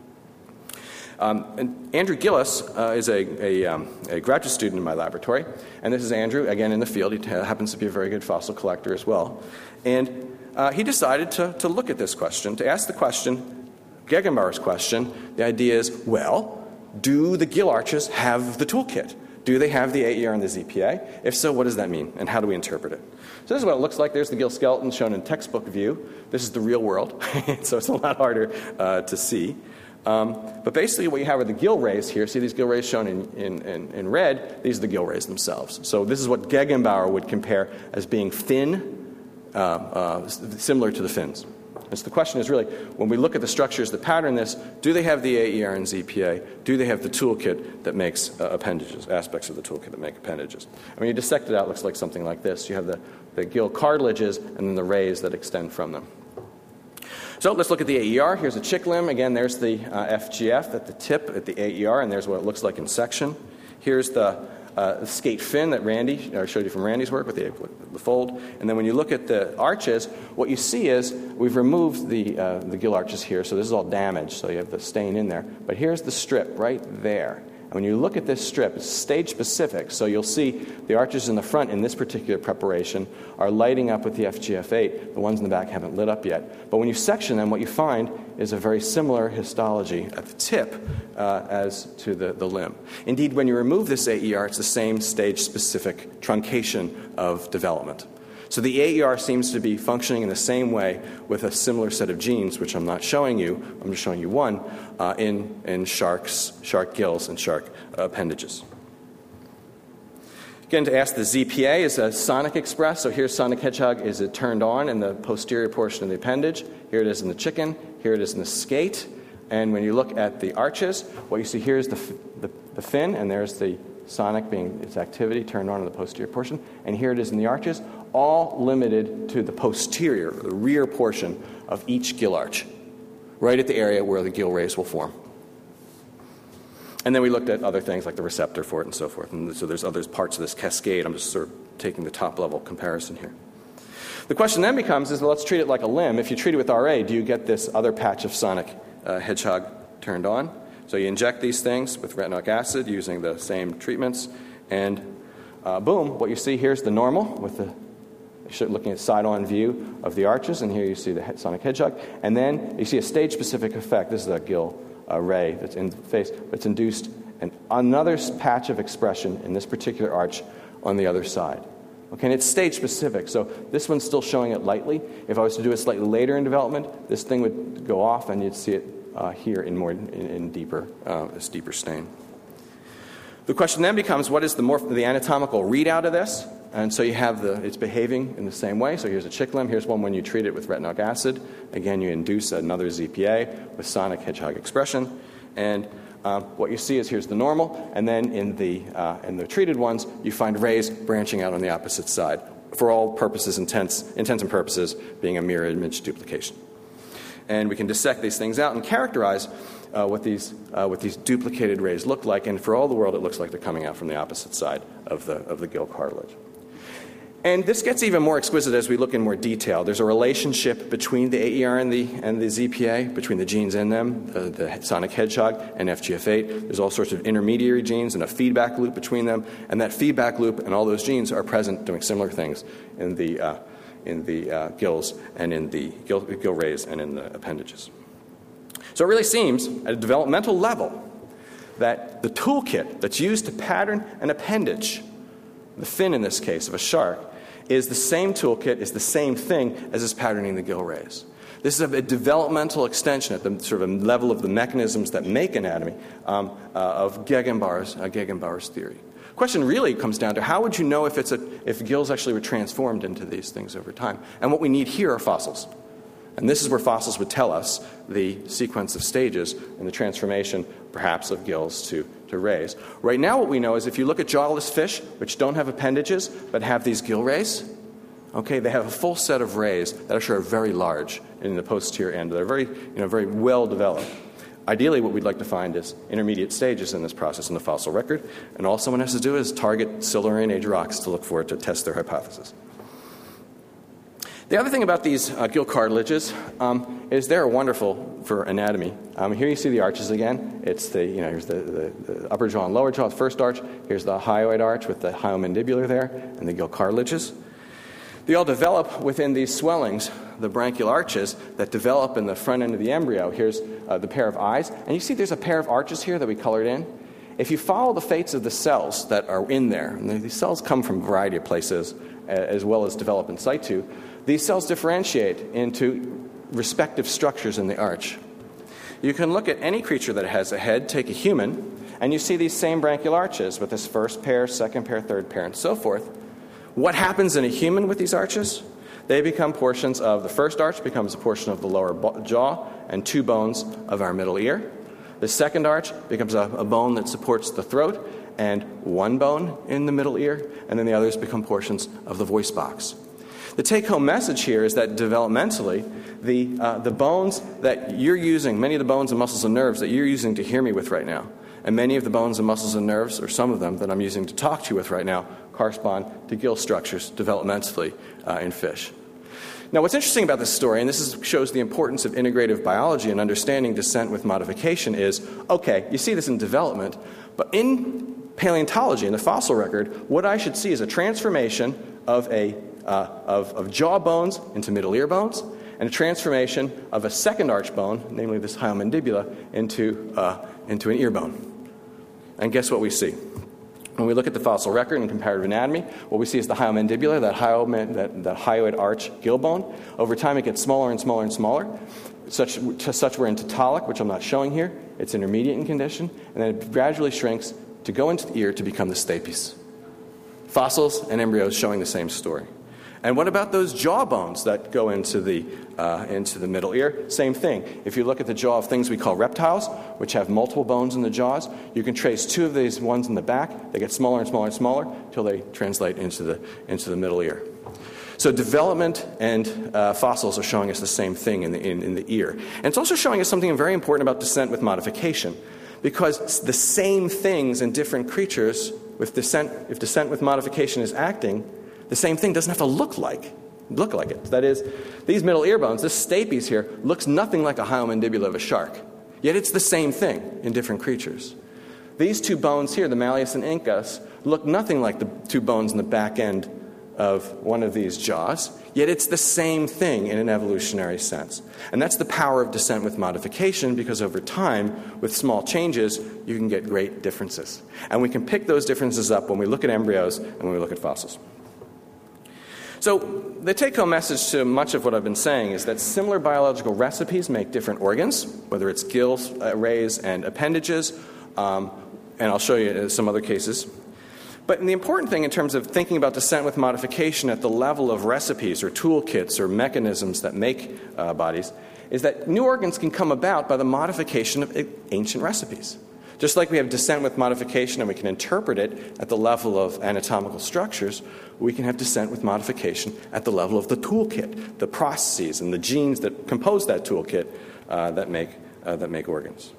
Um, and Andrew Gillis uh, is a, a, um, a graduate student in my laboratory, and this is Andrew, again in the field. He t- happens to be a very good fossil collector as well. And uh, he decided to, to look at this question, to ask the question, Gegenbauer's question. The idea is, well, do the gill arches have the toolkit? Do they have the A E R and the Z P A? If so, what does that mean, and how do we interpret it? So this is what it looks like. There's the gill skeleton shown in textbook view. This is the real world, so it's a lot harder uh, to see. Um, but basically what you have are the gill rays here. See these gill rays shown in, in, in, in red? These are the gill rays themselves. So this is what Gegenbauer would compare as being fin, uh, uh, similar to the fins. And so the question is really, when we look at the structures that pattern this, do they have the A E R and Z P A? Do they have the toolkit that makes uh, appendages, aspects of the toolkit that make appendages? And when you dissect it out, it looks like something like this. You have the, the gill cartilages and then the rays that extend from them. So let's look at the A E R. Here's a chick limb. Again, there's the uh, F G F at the tip at the A E R, and there's what it looks like in section. Here's the uh, skate fin that Randy uh, showed you from Randy's work with the, the fold. And then when you look at the arches, what you see is we've removed the, uh, the gill arches here, so this is all damaged, so you have the stain in there. But here's the strip right there. And when you look at this strip, it's stage-specific, so you'll see the arches in the front in this particular preparation are lighting up with the F G F eight. The ones in the back haven't lit up yet. But when you section them, what you find is a very similar histology at the tip uh, as to the, the limb. Indeed, when you remove this A E R, it's the same stage-specific truncation of development. So the A E R seems to be functioning in the same way with a similar set of genes, which I'm not showing you. I'm just showing you one uh, in, in sharks, shark gills and shark uh, appendages. Again, to ask the Z P A is a sonic express. So here's sonic hedgehog. Is it turned on in the posterior portion of the appendage? Here it is in the chicken. Here it is in the skate. And when you look at the arches, what you see here is the, f- the, the fin, and there's the sonic being its activity turned on in the posterior portion. And here it is in the arches, all limited to the posterior, the rear portion of each gill arch, right at the area where the gill rays will form. And then we looked at other things like the receptor for it and so forth. And so there's other parts of this cascade. I'm just sort of taking the top-level comparison here. The question then becomes is, well, let's treat it like a limb. If you treat it with R A, do you get this other patch of sonic uh, hedgehog turned on? So you inject these things with retinoic acid using the same treatments, and uh, boom, what you see here is the normal with the looking at side-on view of the arches, and here you see the sonic hedgehog. And then you see a stage-specific effect. This is a gill uh, ray that's in the face, but it's induced an, another patch of expression in this particular arch on the other side. Okay, and it's stage-specific, so this one's still showing it lightly. If I was to do it slightly later in development, this thing would go off, and you'd see it uh, here in more in, in deeper, uh, this deeper stain. The question then becomes, what is the, morph- the anatomical readout of this? And so you have the, it's behaving in the same way. So here's a chick limb. Here's one when you treat it with retinoic acid. Again, you induce another Z P A with sonic hedgehog expression. And uh, what you see is here's the normal. And then in the, uh, in the treated ones, you find rays branching out on the opposite side. For all purposes, intents, intents and purposes, being a mirror image duplication. And we can dissect these things out and characterize uh, what these uh, what these duplicated rays look like. And for all the world, it looks like they're coming out from the opposite side of the of the gill cartilage. And this gets even more exquisite as we look in more detail. There's a relationship between the A E R and the and the Z P A, between the genes in them, the, the sonic hedgehog and F G F eight. There's all sorts of intermediary genes and a feedback loop between them. And that feedback loop and all those genes are present doing similar things in the uh, in the uh, gills and in the gill, gill rays and in the appendages. So it really seems, at a developmental level, that the toolkit that's used to pattern an appendage, the fin in this case of a shark, is the same toolkit, is the same thing as is patterning the gill rays. This is a, a developmental extension at the sort of level of the mechanisms that make anatomy um, uh, of Gegenbauer's, uh, Gegenbauer's theory. The question really comes down to how would you know if it's a, if gills actually were transformed into these things over time? And what we need here are fossils. And this is where fossils would tell us the sequence of stages and the transformation, perhaps, of gills to, to rays. Right now what we know is if you look at jawless fish, which don't have appendages but have these gill rays, okay, they have a full set of rays that actually are very large in the posterior end. They're very, you know, very well developed. ideally, what we'd like to find is intermediate stages in this process in the fossil record, and all someone has to do is target Silurian age rocks to look for it to test their hypothesis. The other thing about these uh, gill cartilages um, is they're wonderful for anatomy. Um, here you see the arches again. It's the, you know, here's the, the, the upper jaw and lower jaw, the first arch. Here's the hyoid arch with the hyomandibular there and the gill cartilages. They all develop within these swellings, the branchial arches that develop in the front end of the embryo. Here's uh, the pair of eyes. And you see there's a pair of arches here that we colored in. If you follow the fates of the cells that are in there, and these cells come from a variety of places as well as develop in situ, these cells differentiate into respective structures in the arch. You can look at any creature that has a head, take a human, and you see these same branchial arches with this first pair, second pair, third pair, and so forth. What happens in a human with these arches? They become portions of, the first arch becomes a portion of the lower jaw and two bones of our middle ear. The second arch becomes a, a bone that supports the throat and one bone in the middle ear, and then the others become portions of the voice box. The take-home message here is that developmentally, the, uh, the bones that you're using, many of the bones and muscles and nerves that you're using to hear me with right now, and many of the bones and muscles and nerves, or some of them that I'm using to talk to you with right now, correspond to gill structures developmentally uh, in fish. Now, what's interesting about this story, and this is, shows the importance of integrative biology and understanding descent with modification, is, okay, you see this in development, but in paleontology, in the fossil record, what I should see is a transformation of a Uh, of, of jaw bones into middle ear bones, and a transformation of a second arch bone, namely this hyomandibula, into, uh, into an ear bone. And guess what we see? When we look at the fossil record in comparative anatomy, what we see is the hyomandibula, that, hyoid, that, that hyoid arch gill bone. Over time it gets smaller and smaller and smaller, such, to such we're in tautolic, which I'm not showing here. It's intermediate in condition, and then it gradually shrinks to go into the ear to become the stapes. Fossils and embryos showing the same story. And what about those jaw bones that go into the, uh, into the middle ear? Same thing. If you look at the jaw of things we call reptiles, which have multiple bones in the jaws, you can trace two of these ones in the back. They get smaller and smaller and smaller until they translate into the, into the middle ear. So development and uh, fossils are showing us the same thing in the, in, in the ear. And it's also showing us something very important about descent with modification, because the same things in different creatures, with descent, if descent with modification is acting, the same thing doesn't have to look like look like it. That is, these middle ear bones, this stapes here, looks nothing like a hyomandibula of a shark. Yet it's the same thing in different creatures. These two bones here, the Malleus and Incus, look nothing like the two bones in the back end of one of these jaws. Yet it's the same thing in an evolutionary sense. And that's the power of descent with modification, because over time, with small changes, you can get great differences. And we can pick those differences up when we look at embryos and when we look at fossils. So the take-home message to much of what I've been saying is that similar biological recipes make different organs, whether it's gills, uh, rays, and appendages, um, and I'll show you some other cases. But the important thing in terms of thinking about descent with modification at the level of recipes or toolkits or mechanisms that make uh, bodies is that new organs can come about by the modification of ancient recipes. Just like we have descent with modification and we can interpret it at the level of anatomical structures, we can have descent with modification at the level of the toolkit, the processes and the genes that compose that toolkit uh, that make uh, that make organs.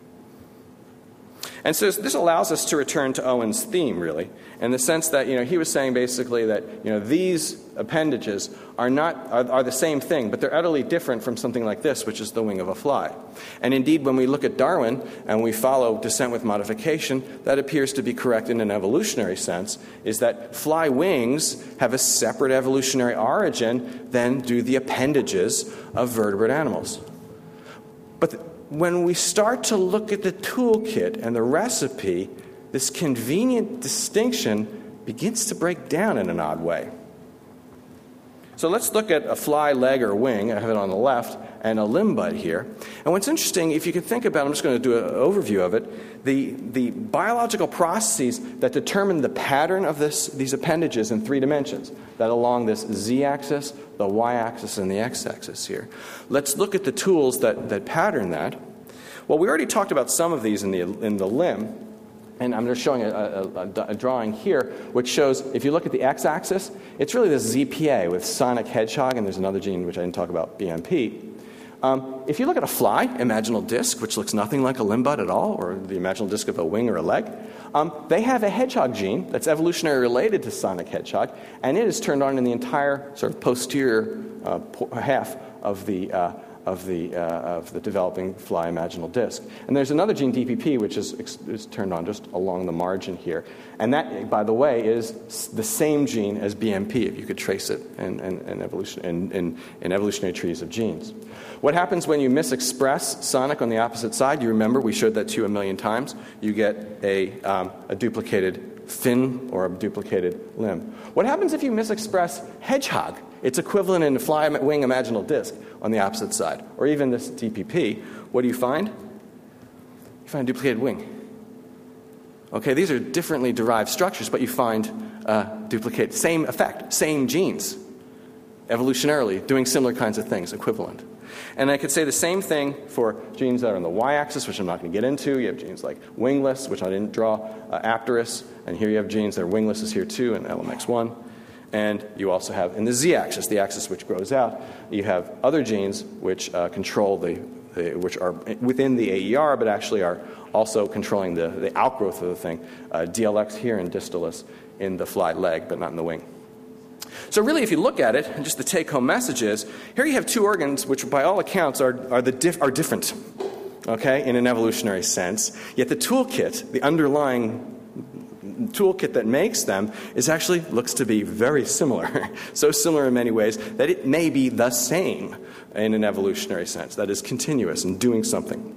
And so this allows us to return to Owen's theme, really, in the sense that, you know, he was saying basically that, you know, these appendages are not are, are the same thing, but they're utterly different from something like this, which is the wing of a fly. And indeed, when we look at Darwin and we follow descent with modification, that appears to be correct in an evolutionary sense, is that fly wings have a separate evolutionary origin than do the appendages of vertebrate animals. But the, when we start to look at the toolkit and the recipe, this convenient distinction begins to break down in an odd way. So let's look at a fly leg or wing. I have it on the left, and a limb bud here. And what's interesting, if you can think about it, I'm just going to do an overview of it, the, the biological processes that determine the pattern of this, these appendages in three dimensions, that along this z-axis, the y-axis, and the x-axis here. Let's look at the tools that, that pattern that. Well, we already talked about some of these in the, in the limb. And I'm just showing a, a, a drawing here, which shows, if you look at the x-axis, it's really the Z P A with sonic hedgehog, and there's another gene which I didn't talk about, B M P. Um, if you look at a fly, imaginal disc, which looks nothing like a limb bud at all, or the imaginal disc of a wing or a leg, um, they have a hedgehog gene that's evolutionarily related to sonic hedgehog, and it is turned on in the entire sort of posterior uh, po- half of the uh, of the uh, of the developing fly imaginal disc. And there's another gene, D P P, which is, is turned on just along the margin here. And that, by the way, is the same gene as B M P, if you could trace it in, in, in, evolution, in, in, in evolutionary trees of genes. What happens when you misexpress sonic on the opposite side? You remember we showed that to you a million times. You get a, um, a duplicated fin or a duplicated limb. What happens if you misexpress hedgehog? Its equivalent in fly wing imaginal disc on the opposite side, or even this D P P. What do you find? You find a duplicated wing. Okay, these are differently derived structures, but you find uh, duplicate, same effect, same genes, evolutionarily doing similar kinds of things, equivalent. And I could say the same thing for genes that are on the y-axis, which I'm not going to get into. You have genes like wingless, which I didn't draw, uh, Apterus, and here you have genes that are wingless is here too, in L M X one. And you also have, in the z-axis, the axis which grows out, you have other genes which uh, control the, the, which are within the A E R, but actually are also controlling the, the outgrowth of the thing. Uh, D L X here and Distalis in the fly leg, but not in the wing. So really, if you look at it, and just the take-home message is, here you have two organs which, by all accounts, are are the diff- are different, okay, in an evolutionary sense. Yet the toolkit, the underlying toolkit that makes them, is actually looks to be very similar. So similar in many ways that it may be the same in an evolutionary sense, that is continuous and doing something.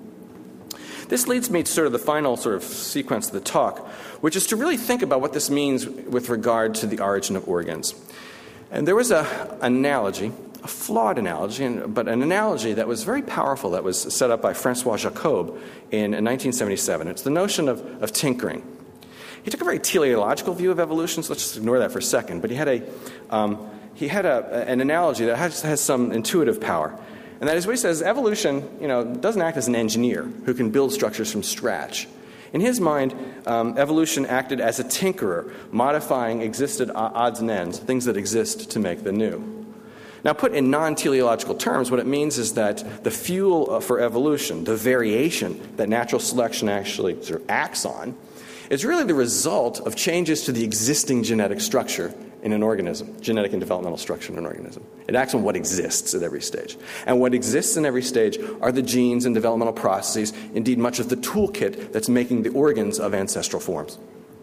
This leads me to sort of the final sort of sequence of the talk, which is to really think about what this means with regard to the origin of organs. And there was a, an analogy, a flawed analogy, but an analogy that was very powerful that was set up by Francois Jacob in nineteen seventy-seven. It's the notion of, of tinkering. He took a very teleological view of evolution, so let's just ignore that for a second. But he had a um, he had a, an analogy that has, has some intuitive power. And that is what he says, evolution, you know, doesn't act as an engineer who can build structures from scratch. In his mind, um, evolution acted as a tinkerer, modifying existed odds and ends, things that exist to make the new. Now, put in non-teleological terms, what it means is that the fuel for evolution, the variation that natural selection actually sort of acts on, is really the result of changes to the existing genetic structure in an organism, genetic and developmental structure in an organism. It acts on what exists at every stage. And what exists in every stage are the genes and developmental processes, indeed much of the toolkit that's making the organs of ancestral forms.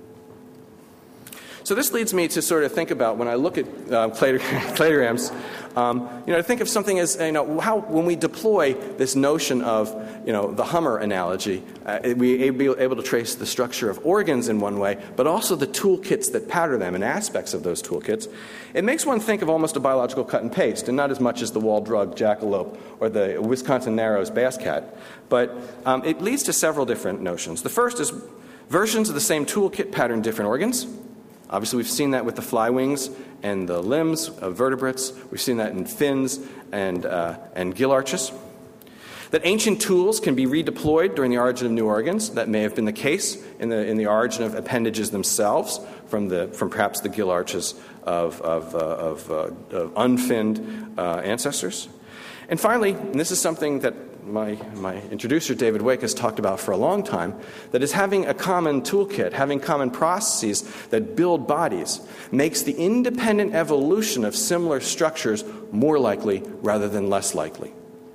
So this leads me to sort of think about, when I look at uh, cladograms, um, you know, to think of something as, you know, how when we deploy this notion of, you know, the Hummer analogy, uh, we be able to trace the structure of organs in one way, but also the toolkits that pattern them and aspects of those toolkits. It makes one think of almost a biological cut and paste, and not as much as the wall drug jackalope or the Wisconsin Narrows bass cat, but um, it leads to several different notions. The first is versions of the same toolkit pattern different organs. Obviously, we've seen that with the fly wings and the limbs of vertebrates. We've seen that in fins and, uh, and gill arches. That ancient tools can be redeployed during the origin of new organs. That may have been the case in the, in the origin of appendages themselves from, the, from perhaps the gill arches of, of, uh, of, uh, of unfinned uh, ancestors. And finally, and this is something that my, my introducer, David Wake, has talked about for a long time, that is having a common toolkit, having common processes that build bodies, makes the independent evolution of similar structures more likely rather than less likely.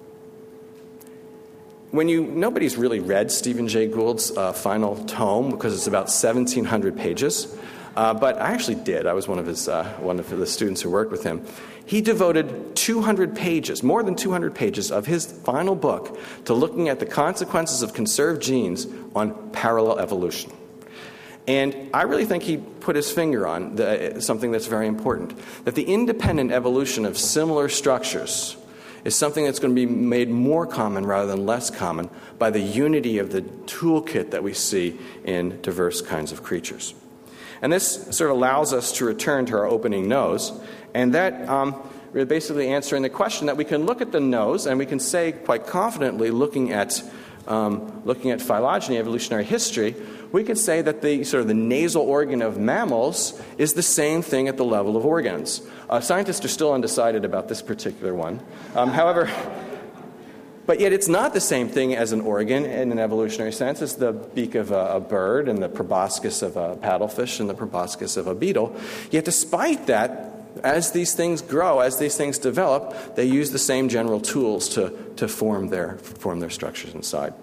When you, nobody's really read Stephen Jay Gould's uh, final tome because it's about seventeen hundred pages, uh, but I actually did. I was one of his, uh, one of the students who worked with him. He devoted two hundred pages, more than two hundred pages of his final book to looking at the consequences of conserved genes on parallel evolution. And I really think he put his finger on the, something that's very important, that the independent evolution of similar structures is something that's going to be made more common rather than less common by the unity of the toolkit that we see in diverse kinds of creatures. And this sort of allows us to return to our opening nose, and that um, we're basically answering the question that we can look at the nose, and we can say quite confidently, looking at um, looking at phylogeny, evolutionary history, we could say that the sort of the nasal organ of mammals is the same thing at the level of organs. Uh, scientists are still undecided about this particular one. Um, however, But yet it's not the same thing as an organ in an evolutionary sense. It's the beak of a, a bird and the proboscis of a paddlefish and the proboscis of a beetle. Yet despite that, as these things grow, as these things develop, they use the same general tools to, to form their, form their structures inside.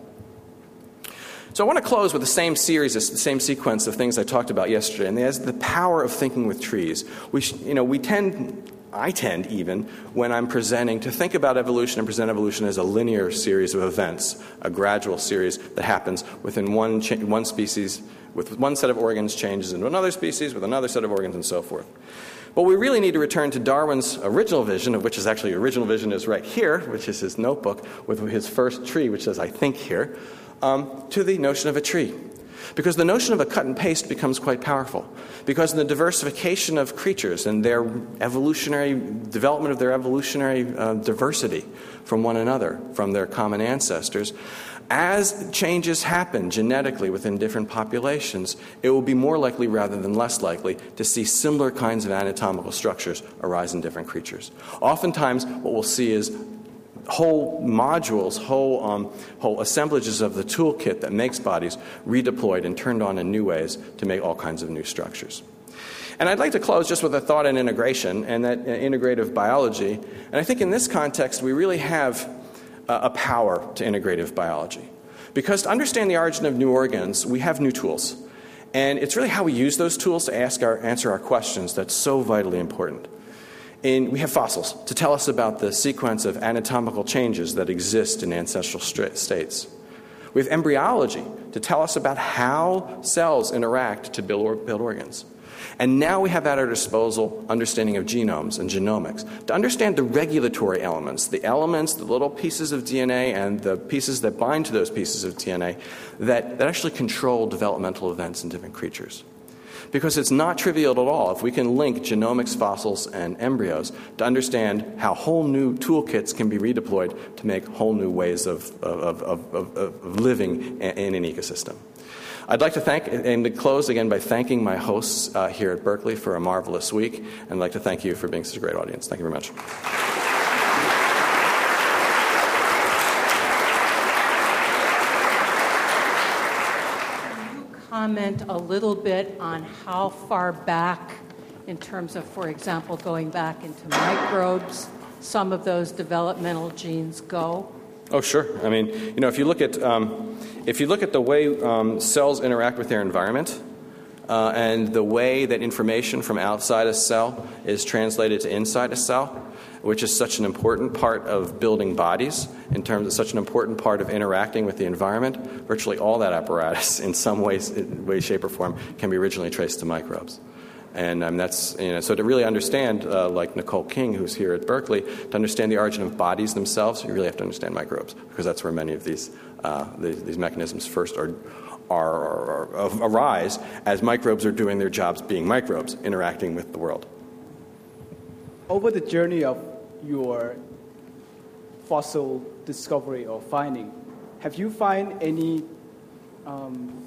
So I want to close with the same series, the same sequence of things I talked about yesterday, and that's the power of thinking with trees. We, sh- you know, we tend, I tend even, when I'm presenting, to think about evolution and present evolution as a linear series of events, a gradual series that happens within one cha- one species, with one set of organs changes into another species, with another set of organs, and so forth. But we really need to return to Darwin's original vision, of which is actually original vision is right here, which is his notebook with his first tree, which says, I think here. Um, to the notion of a tree. Because the notion of a cut and paste becomes quite powerful. Because in the diversification of creatures and their evolutionary development of their evolutionary uh, diversity from one another, from their common ancestors, as changes happen genetically within different populations, it will be more likely rather than less likely to see similar kinds of anatomical structures arise in different creatures. Oftentimes, what we'll see is whole modules, whole um, whole assemblages of the toolkit that makes bodies redeployed and turned on in new ways to make all kinds of new structures. And I'd like to close just with a thought on integration and that uh, integrative biology. And I think in this context, we really have uh, a power to integrative biology. Because to understand the origin of new organs, we have new tools. And it's really how we use those tools to ask our, answer our questions that's so vitally important. And we have fossils to tell us about the sequence of anatomical changes that exist in ancestral st- states. We have embryology to tell us about how cells interact to build, or, build organs. And now we have at our disposal understanding of genomes and genomics to understand the regulatory elements, the elements, the little pieces of D N A and the pieces that bind to those pieces of D N A that, that actually control developmental events in different creatures. Because it's not trivial at all if we can link genomics, fossils, and embryos to understand how whole new toolkits can be redeployed to make whole new ways of, of, of, of, of living in an ecosystem. I'd like to thank, and to close again by thanking my hosts uh, here at Berkeley for a marvelous week, and I'd like to thank you for being such a great audience. Thank you very much. Comment a little bit on how far back, in terms of, for example, going back into microbes, some of those developmental genes go? Oh, sure. I mean, you know, if you look at um, if you look at the way um, cells interact with their environment uh, and the way that information from outside a cell is translated to inside a cell, which is such an important part of building bodies, in terms of such an important part of interacting with the environment, virtually all that apparatus, in some ways, way, shape, or form, can be originally traced to microbes. And um, that's, you know, so to really understand, uh, like Nicole King, who's here at Berkeley, to understand the origin of bodies themselves, you really have to understand microbes, because that's where many of these uh, these, these mechanisms first are, are, are, are arise as microbes are doing their jobs being microbes, interacting with the world. Over the journey of your fossil discovery or finding, have you found any um,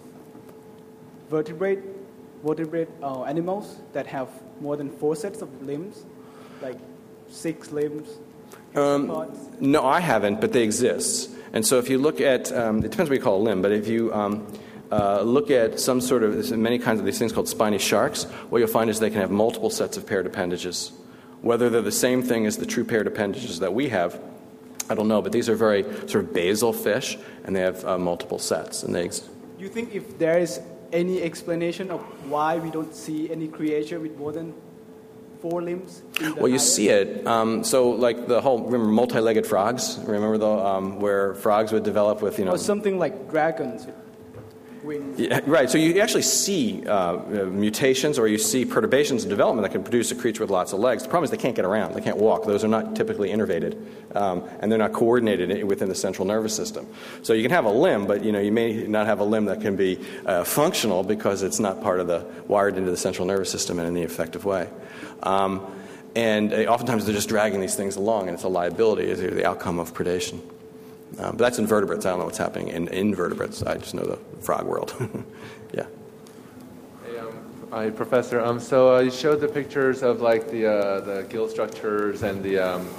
vertebrate vertebrate uh, animals that have more than four sets of limbs, like six limbs? Um, no, I haven't, but they exist. And so if you look at, um, it depends what you call a limb, but if you um, uh, look at some sort of, there's many kinds of these things called spiny sharks, what you'll find is they can have multiple sets of paired appendages. Whether they're the same thing as the true paired appendages that we have, I don't know, but these are very sort of basal fish, and they have uh, multiple sets. And they ex- Do you think if there is any explanation of why we don't see any creature with more than four limbs? Well, you see it. Um, so, like the whole, remember multi-legged frogs? Remember though, um, where frogs would develop with, you know, or something like dragons. Wings. Yeah, right. So you actually see uh, mutations or you see perturbations in development that can produce a creature with lots of legs. The problem is they can't get around. They can't walk. Those are not typically innervated, um, and they're not coordinated within the central nervous system. So you can have a limb, but you know you may not have a limb that can be uh, functional because it's not part of the wired into the central nervous system in any effective way. Um, and uh, oftentimes they're just dragging these things along, and it's a liability. It's the outcome of predation. Um, but that's invertebrates. I don't know what's happening in invertebrates. I just know the frog world. Yeah. Hey, um, hi, Professor. Um, so uh, you showed the pictures of like the uh, the gill structures and the um,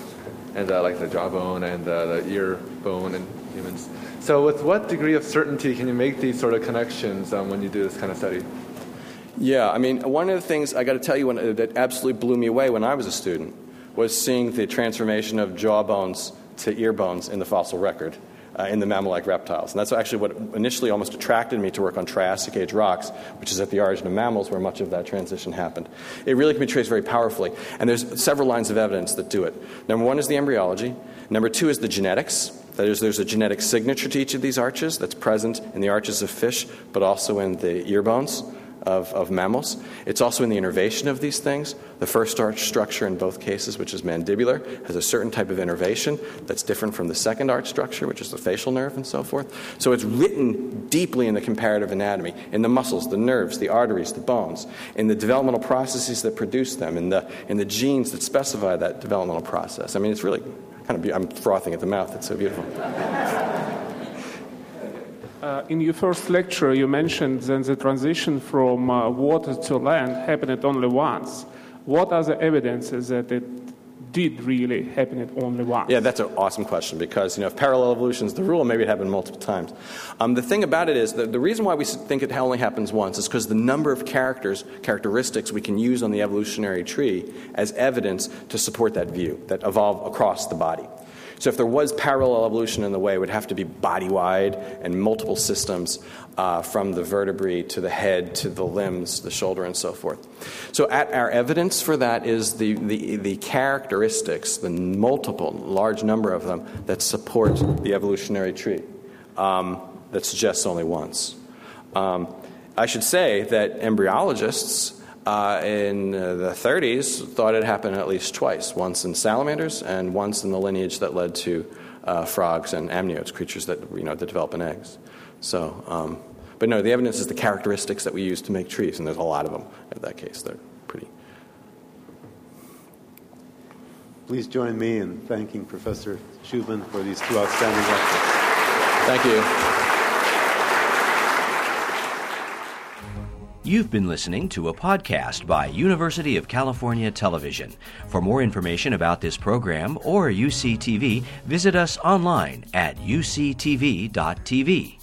and uh, like the jawbone and uh, the ear bone in humans. So with what degree of certainty can you make these sort of connections um, when you do this kind of study? Yeah, I mean, one of the things I got to tell you when, that absolutely blew me away when I was a student was seeing the transformation of jaw bones to ear bones in the fossil record uh, in the mammal-like reptiles. And that's actually what initially almost attracted me to work on Triassic age rocks, which is at the origin of mammals where much of that transition happened. It really can be traced very powerfully. And there's several lines of evidence that do it. Number one is the embryology. Number two is the genetics. That is, there's a genetic signature to each of these arches that's present in the arches of fish, but also in the ear bones of, of mammals. It's also in the innervation of these things. The first arch structure in both cases, which is mandibular, has a certain type of innervation that's different from the second arch structure, which is the facial nerve and so forth. So it's written deeply in the comparative anatomy, in the muscles, the nerves, the arteries, the bones, in the developmental processes that produce them, in the, in the genes that specify that developmental process. I mean, it's really kind of be- I'm frothing at the mouth. It's so beautiful. Uh, in your first lecture, you mentioned that the transition from uh, water to land happened only once. What are the evidences that it did really happen only once? Yeah, that's an awesome question because, you know, if parallel evolution is the rule, maybe it happened multiple times. Um, the thing about it is that the reason why we think it only happens once is because the number of characters, characteristics we can use on the evolutionary tree as evidence to support that view, that evolve across the body. So if there was parallel evolution in the way, it would have to be body-wide and multiple systems uh, from the vertebrae to the head to the limbs, the shoulder, and so forth. So at our evidence for that is the, the, the characteristics, the multiple, large number of them, that support the evolutionary tree um, that suggests only once. Um, I should say that embryologists Uh, in uh, the thirties, thought it happened at least twice, once in salamanders and once in the lineage that led to uh, frogs and amniotes, creatures that, you know, that develop in eggs. So, um, but no, the evidence is the characteristics that we use to make trees, and there's a lot of them in that case. They're pretty. Please join me in thanking Professor Shubin for these two outstanding lectures. Thank you. You've been listening to a podcast by University of California Television. For more information about this program or U C T V, visit us online at u c t v dot t v.